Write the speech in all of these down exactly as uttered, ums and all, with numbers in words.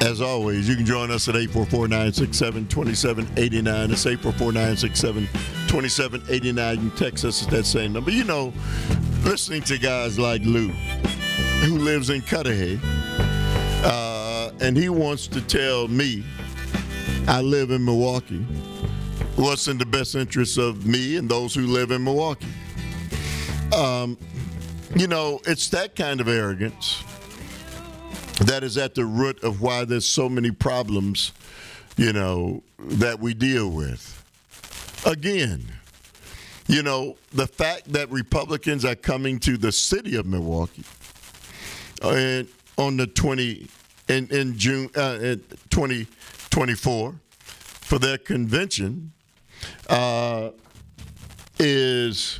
As always, you can join us at eight four four, nine six seven, two seven eight nine. It's eight four four, nine six seven, two seven eight nine. You can text us at that same number. You know, listening to guys like Lou, who lives in Cudahy, uh, and he wants to tell me, I live in Milwaukee, what's in the best interest of me and those who live in Milwaukee. Um, you know, it's that kind of arrogance that is at the root of why there's so many problems, you know, that we deal with. Again, you know, the fact that Republicans are coming to the city of Milwaukee and on the twenty in in June uh, in twenty twenty-four for their convention uh, is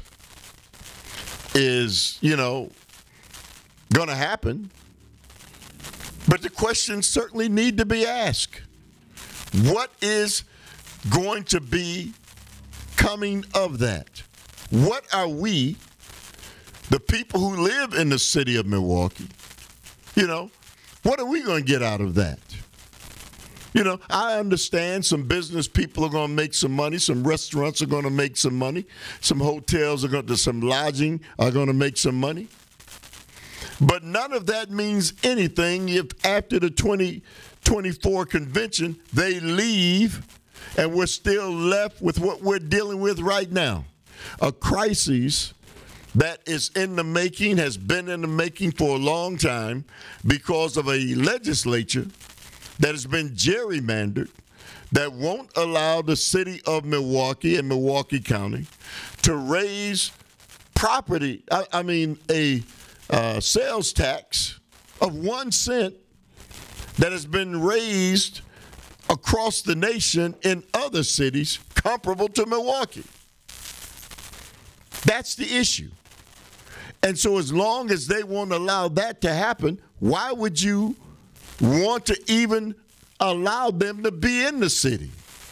is you know going to happen. But the questions certainly need to be asked. What is going to be coming of that? What are we, the people who live in the city of Milwaukee, you know, what are we going to get out of that? You know, I understand some business people are going to make some money. Some restaurants are going to make some money. Some hotels are going to, some lodging are going to make some money. But none of that means anything if after the twenty twenty-four convention, they leave and we're still left with what we're dealing with right now. A crisis that is in the making, has been in the making for a long time because of a legislature that has been gerrymandered, that won't allow the city of Milwaukee and Milwaukee County to raise property, I, I mean a uh, sales tax of one cent that has been raised across the nation in other cities comparable to Milwaukee. That's the issue. And so as long as they won't allow that to happen, why would you want to even allow them to be in the city?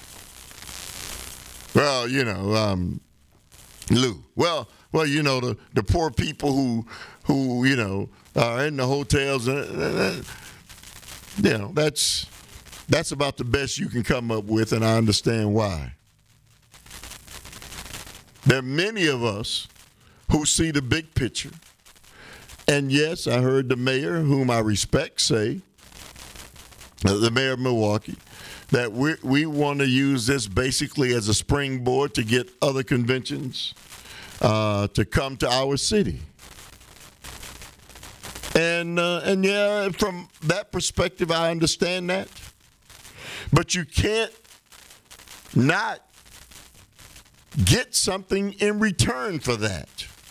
Well, you know, um, Lou, well, well, you know, the, the poor people who, who, you know, are in the hotels, uh, uh, you know, that's that's about the best you can come up with, and I understand why. There are many of us who see the big picture. And yes, I heard the mayor, whom I respect, say, uh, the mayor of Milwaukee, that we we want to use this basically as a springboard to get other conventions uh, to come to our city. And uh, and yeah, from that perspective, I understand that. But you can't not get something in return for that.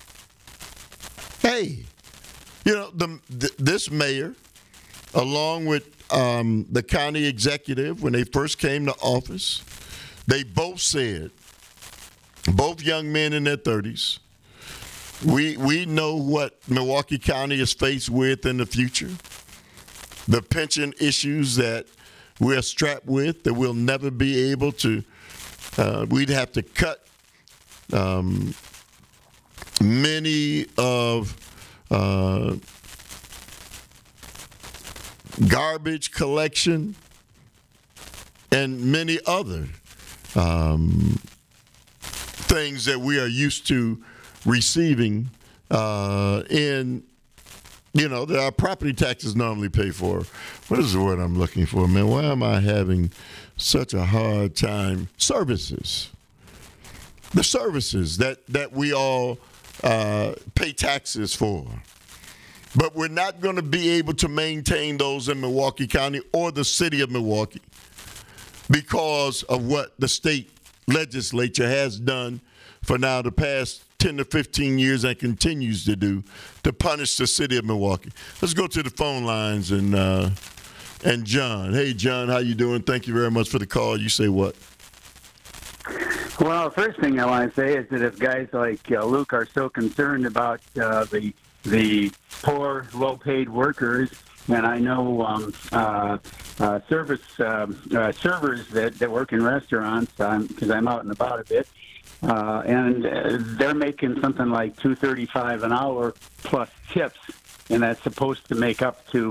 Hey, you know, the, th- this mayor, along with um, the county executive, when they first came to office, they both said, both young men in their thirties, we we know what Milwaukee County is faced with in the future, the pension issues that we're strapped with, that we'll never be able to, uh, we'd have to cut um, many of uh, garbage collection and many other um, things that we are used to receiving uh, in, you know, that our property taxes normally pay for. What is the word I'm looking for, man? Why am I having such a hard time? Services. The services that, that we all uh, pay taxes for. But we're not going to be able to maintain those in Milwaukee County or the city of Milwaukee because of what the state legislature has done for now the past ten to fifteen years and continues to do to punish the city of Milwaukee. Let's go to the phone lines and uh, and John. Hey, John, how you doing? Thank you very much for the call. You say what? Well, first thing I want to say is that if guys like uh, Luke are so concerned about uh, the the poor, low-paid workers, and I know um, uh, uh, service uh, uh, servers that, that work in restaurants, because um, I'm out and about a bit, uh, and uh, they're making something like two thirty-five an hour plus tips, and that's supposed to make up to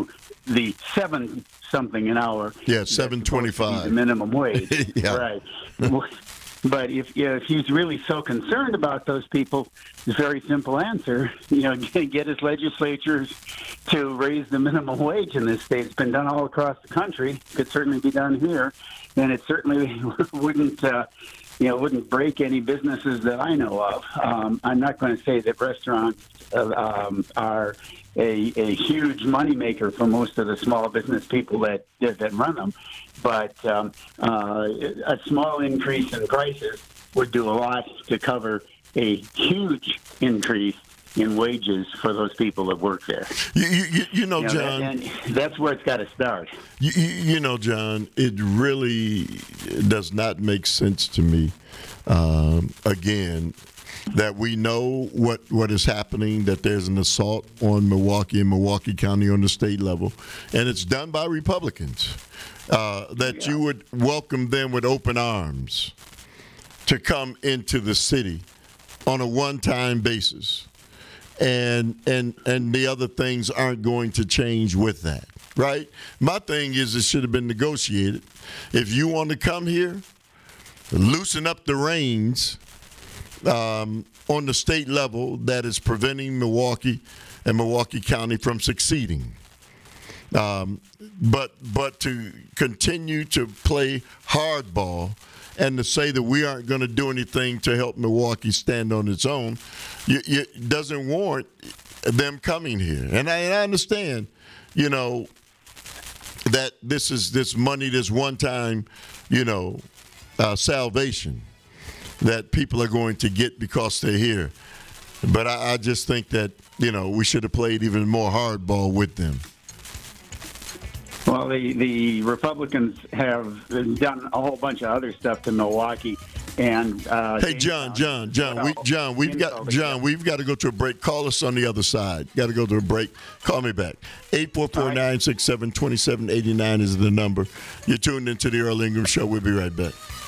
the seven something an hour. Yeah, seven twenty-five. The minimum wage. Yeah. Right. But if if he's really so concerned about those people, the very simple answer, you know, get his legislatures to raise the minimum wage in this state. It's been done all across the country. Could certainly be done here, and it certainly wouldn't, uh, you know, wouldn't break any businesses that I know of. Um, I'm not going to say that restaurants uh, um, are a, a huge moneymaker for most of the small business people that that run them. But um, uh, a small increase in prices would do a lot to cover a huge increase in wages for those people that work there. You, you, you know, you know John. that, and that's where it's got to start. You, you know, John, it really does not make sense to me, um, again, that we know what, what is happening, that there's an assault on Milwaukee and Milwaukee County on the state level, and it's done by Republicans. Uh, that yeah. you would welcome them with open arms to come into the city on a one-time basis. And and and the other things aren't going to change with that, right? My thing is it should have been negotiated. If you want to come here, loosen up the reins um, on the state level that is preventing Milwaukee and Milwaukee County from succeeding. Um, but but to continue to play hardball and to say that we aren't going to do anything to help Milwaukee stand on its own, you, you, doesn't warrant them coming here. And I, and I understand, you know, that this is this money, this one-time, you know, uh, salvation that people are going to get because they're here. But I, I just think that, you know, we should have played even more hardball with them. Well, the, the Republicans have done a whole bunch of other stuff to Milwaukee, and uh, hey, John, John, John, we, John, we've got John, we've got to go to a break. Call us on the other side. Got to go to a break. Call me back. eight four four, nine six seven, two seven eight nine is the number. You're tuned into the Earl Ingram Show. We'll be right back.